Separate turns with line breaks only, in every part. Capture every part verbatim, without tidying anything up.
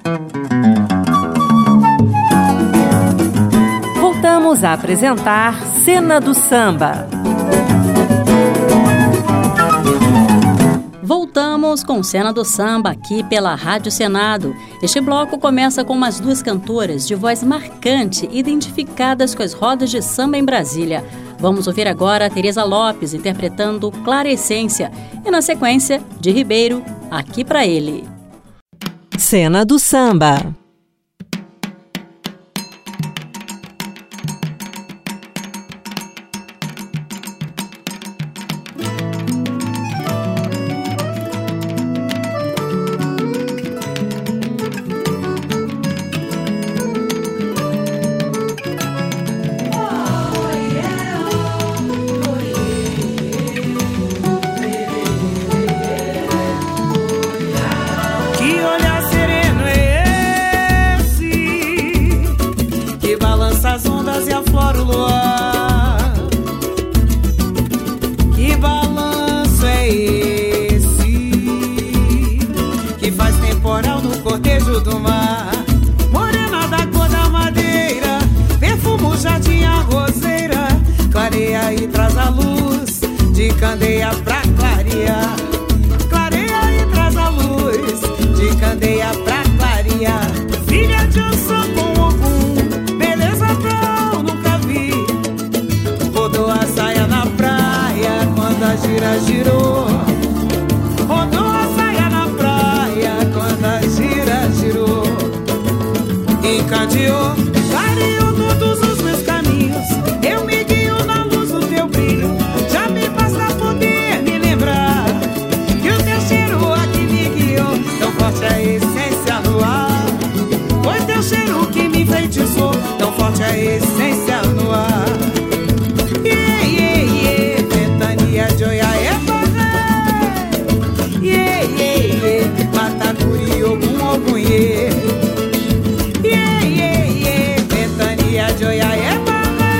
Voltamos a apresentar Cena do Samba.
Voltamos com Cena do Samba aqui pela Rádio Senado. Este bloco começa com umas duas cantoras de voz marcante, identificadas com as rodas de samba em Brasília. Vamos ouvir agora a Tereza Lopes interpretando Clara Essência e, na sequência, de Ribeiro, Aqui Pra Ele.
Cena do Samba.
Candeia pra clarear, clareia e traz a luz de candeia pra clarear. Filha de Ançã com Ogum, beleza que eu nunca vi. Rodou a saia na praia quando a gira girou. Rodou a saia na praia quando a gira girou. Encandeou, clareou todos os meus caminhos. Eu me guio na luz do teu brilho. Já me basta poder me lembrar que o teu cheiro aqui me guiou. Tão forte a essência no ar. Foi teu cheiro que me enfeitiçou. Tão forte a essência no ar. Yeah, yeah, yeah, ventania de Oiaeba. Yeah, yeah, yeah, Matacuri, Ogum, Ogum, yeah. Yeah, yeah, yeah, ventania de Oiaeba.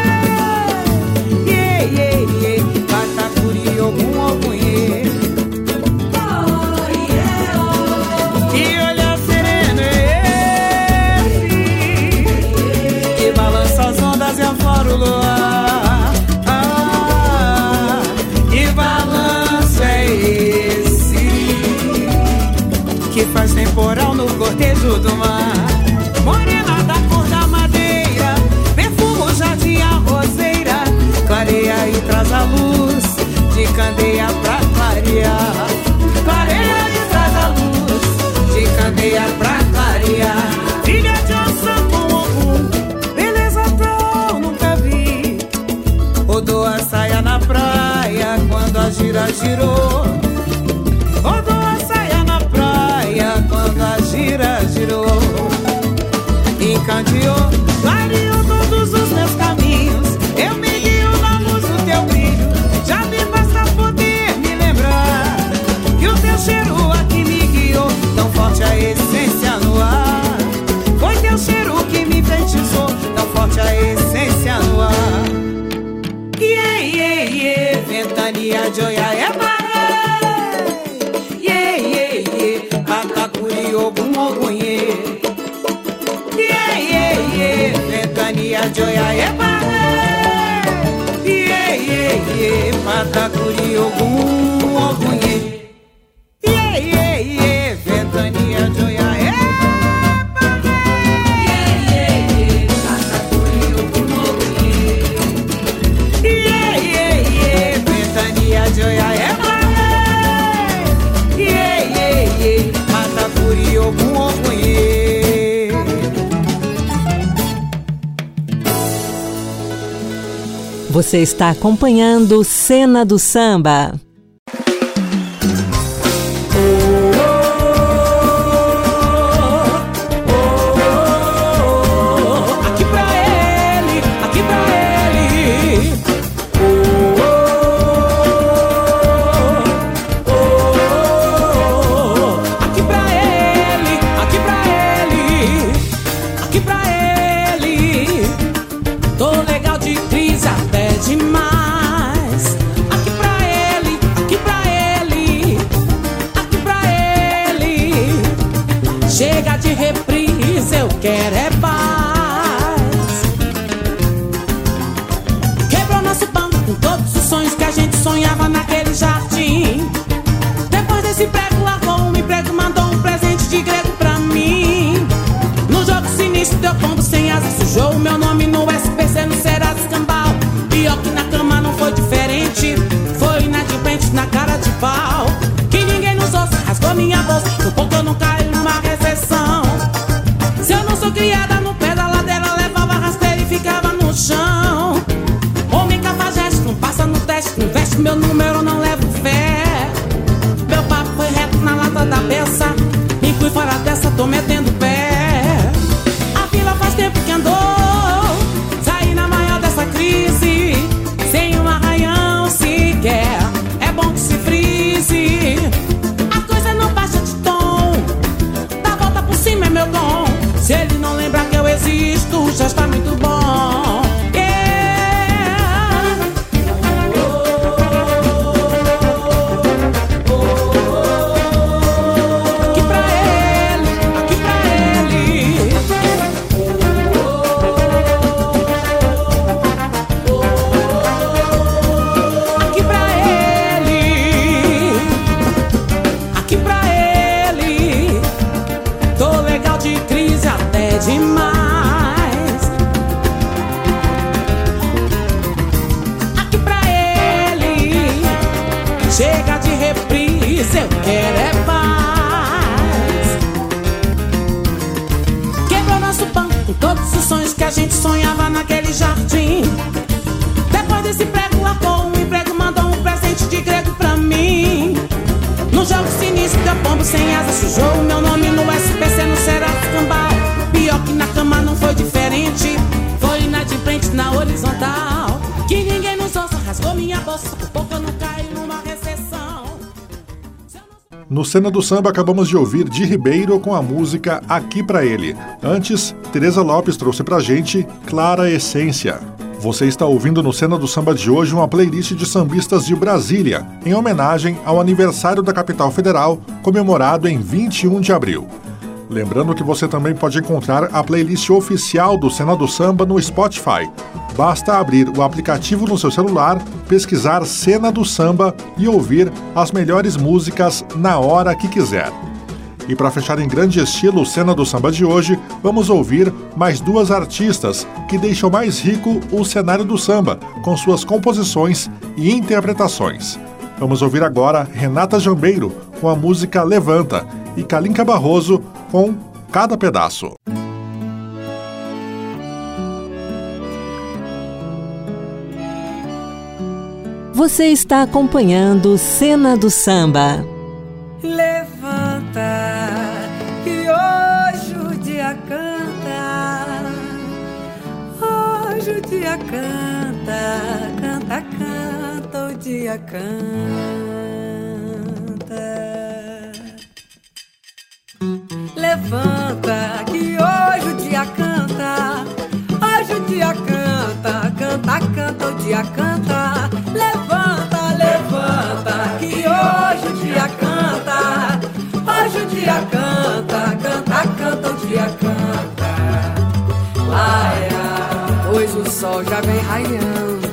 Yeah, yeah, yeah, Matacuri, Ogum, Ogum, yeah. Oh, yeah, oh. Que olhar sereno é esse que balança as ondas e afora o luar. Ah, que balanço é esse que faz temporal no cortejo do mar. Morena da cor da madeira, perfuma o jardim, a roseira. Clareia e traz a luz de candeia pra clarear. Clareia e traz a luz de candeia pra clarear. Filha de Ançã com Ogum, beleza que eu nunca vi. Rodou a saia na praia quando a gira girou. Rodou a saia na praia quando a gira girou. Encandeou, clareou todos os meus caminhos. Eu me guio na luz do teu brilho. Já me basta poder me lembrar que o teu cheiro aqui me guiou. Tão forte a essência no ar. Foi teu cheiro que me enfeitiçou. Tão forte a essência no ar. Yeah, yeah, yeah, ventania de Oiaeba. Yeah, yeah, yeah, Matacuri, Ogum, Ogum, yeah. Yeah, yeah, yeah, ventania de Oiaeba. Yeah, yeah, yeah, Matacuri, Ogum, Ogum, yeah. Yeah, yeah, yeah, ventania de Oiaeba. Yeah, yeah, yeah, Matacuri, Ogum, Ogum, yeah. Yeah, yeah, yeah, ventania de Oiaeba. Yeah, yeah, yeah, Matacuri, Ogum, Ogum, yeah.
Você está acompanhando Cena do Samba.
Aqui pra ele, aqui pra ele. Aqui pra ele, aqui pra ele. Aqui pra ele. Tô legal de crise até demais. Aqui pra ele, brisa, eu quero é paz. Quebrou nosso banco com todos os sonhos que a gente sonhava naquele jardim. Depois desse prego largou um emprego, mandou um presente de grego pra mim. No jogo sinistro deu pombo sem asa, sujou o meu nome no S P C, no Serasa Escambau. Pior que na cama não foi diferente, foi inadimplente na cara de pau. Que ninguém nos ouça, rasgou minha bolsa, por pouco eu não caio numa recessão. Se eu não sou criada no pé da ladeira, levava rasteira e ficava no chão. Homem cafajeste, não passa no teste, não veste meu número, não levo fé. Meu papo foi reto na lata da peça, e fui fora dessa, tô metendo pé. A fila faz tempo que andou, saí na maior dessa crise, sem um arranhão sequer, é bom que se frise. A coisa não baixa de tom, dá volta por cima é meu dom. Se ele não lembrar que eu existo, já está muito bom. Demais. Aqui pra ele, chega de reprise, eu quero é paz. Quebrou nosso banco com todos os sonhos que a gente sonhava naquele jardim. Depois desse prego largou um emprego, mandou um presente de grego pra mim. No jogo sinistro deu pombo sem asa, sujou o meu nome no S P C, no Serasa Escambau. Pior que na cama não foi diferente, foi inadimplente na horizontal. Que ninguém nos ouça, rasgou minha bolsa, por pouco eu não caio numa recessão.
No Cena do Samba acabamos de ouvir Di Ribeiro com a música Aqui Pra Ele. Antes, Teresa Lopes trouxe pra gente Clara Essência. Você está ouvindo no Cena do Samba de hoje uma playlist de sambistas de Brasília, em homenagem ao aniversário da capital federal, comemorado em vinte e um de abril. Lembrando que você também pode encontrar a playlist oficial do Cena do Samba no Spotify. Basta abrir o aplicativo no seu celular, pesquisar Cena do Samba e ouvir as melhores músicas na hora que quiser. E para fechar em grande estilo o Cena do Samba de hoje, vamos ouvir mais duas artistas que deixam mais rico o cenário do samba, com suas composições e interpretações. Vamos ouvir agora Renata Jambeiro com a música Levanta e Kalinka Barroso com Cada Pedaço.
Você está acompanhando Cena do Samba.
Levanta, que hoje o dia canta. Hoje o dia canta, canta, canta, o dia canta. Levanta, que hoje o dia canta. Hoje o dia canta, canta, canta, o dia canta. Levanta, levanta, que hoje o dia canta. Hoje o dia canta, canta, canta, o dia canta. Laia, pois o sol já vem raiando.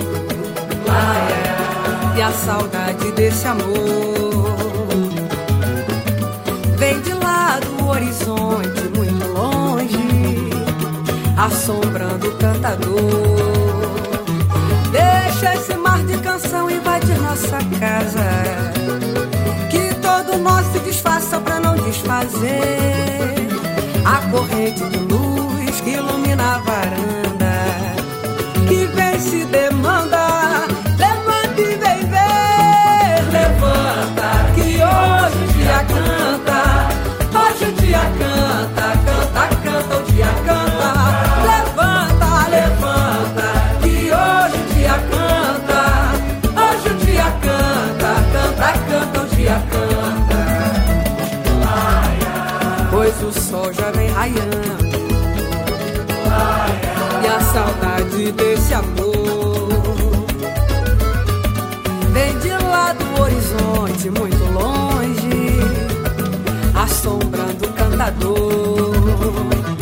Laia, e a saudade desse amor vem de lá do horizonte, muito longe, assombrando o cantador. Deixa esse mar de canção invadir nossa casa, que todo nó se desfaça pra não desfazer a corrente de luz que ilumina a varanda, que vem se demanda. Levanta e vem ver. Levanta, que hoje o dia canta. Hoje o dia canta, canta, canta, o dia canta. Levanta, levanta, que hoje o dia canta. Hoje o dia canta, canta, canta, o dia canta. Pois o sol já vem raiando, e a saudade desse amor vem de lá do horizonte, muito longe, assombrando o cantador.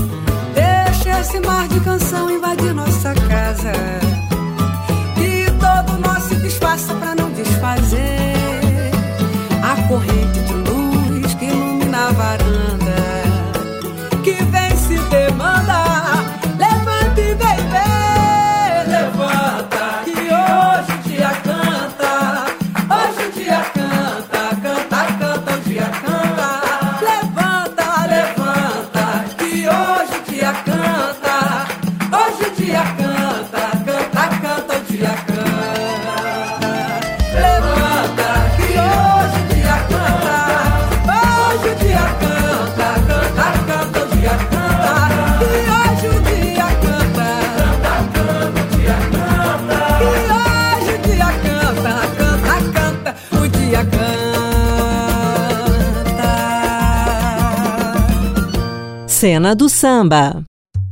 dia canta, e hoje o dia canta. Canta, canta, o dia canta. E hoje o dia canta, canta, canta, o dia canta.
Cena do Samba.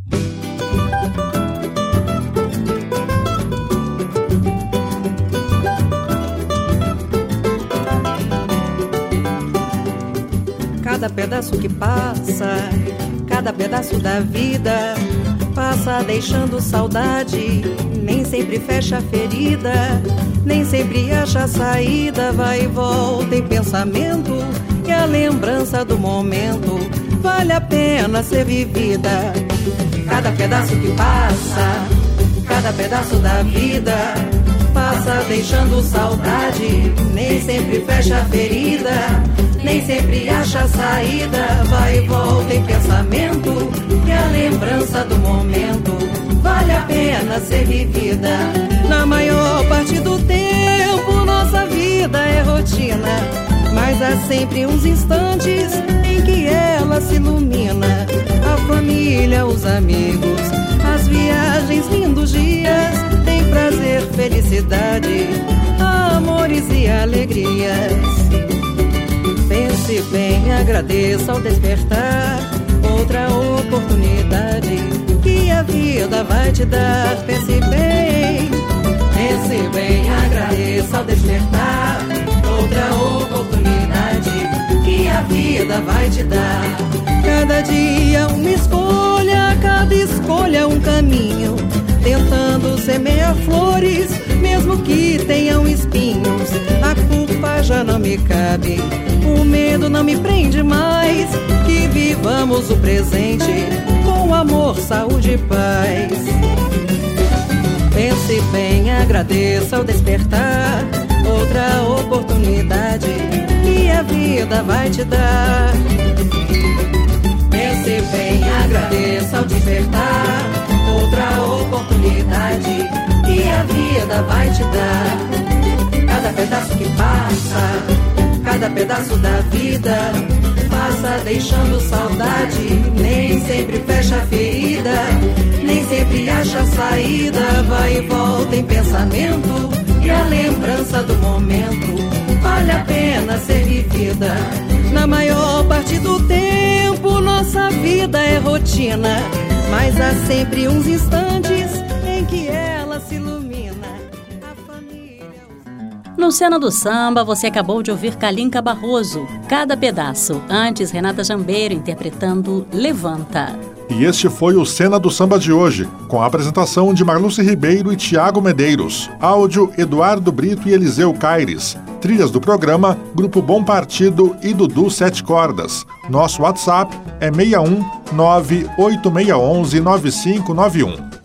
Cada pedaço que passa, cada pedaço da vida, passa deixando saudade, nem sempre fecha a ferida, nem sempre acha a saída, vai e volta em pensamento, e a lembrança do momento vale a pena ser vivida. Cada pedaço que passa, cada pedaço da vida, passa deixando saudade, nem sempre fecha a ferida, nem sempre acha a saída, vai e volta em pensamento, e a lembrança do momento vale a pena ser vivida. Na maior parte do tempo, nossa vida é rotina, mas há sempre uns instantes em que ela se ilumina. A família, os amigos, as viagens, lindos dias, tem prazer, felicidade, amores e alegrias. Pense bem, agradeça ao despertar outra oportunidade que a vida vai te dar. Pense bem, pense bem, agradeça ao despertar outra oportunidade que a vida vai te dar. Cada dia uma escolha, cada escolha um caminho, tentando semear flores, mesmo que tenham espinhos. A culpa já não me cabe, o medo não me prende mais, que vivamos o presente com amor, saúde e paz. Pense bem, agradeça ao despertar outra oportunidade que a vida vai te dar. Pense bem, agradeça ao despertar outra oportunidade que a vida vai te dar. Cada pedaço que passa, cada pedaço da vida, passa deixando saudade, nem sempre fecha a ferida, nem sempre acha saída, vai e volta em pensamento, e a lembrança do momento vale a pena ser vivida. Na maior parte do tempo, nossa vida é rotina, mas há sempre uns instantes em que ela se ilumina. A família...
No Cena do Samba, você acabou de ouvir Kalinka Barroso, Cada Pedaço. Antes, Renata Jambeiro interpretando Levanta.
E este foi o Cena do Samba de hoje, com a apresentação de Marluce Ribeiro e Tiago Medeiros. Áudio, Eduardo Brito e Eliseu Caires. Trilhas do programa, Grupo Bom Partido e Dudu Sete Cordas. Nosso WhatsApp é seis um nove oito seis um um nove cinco nove um.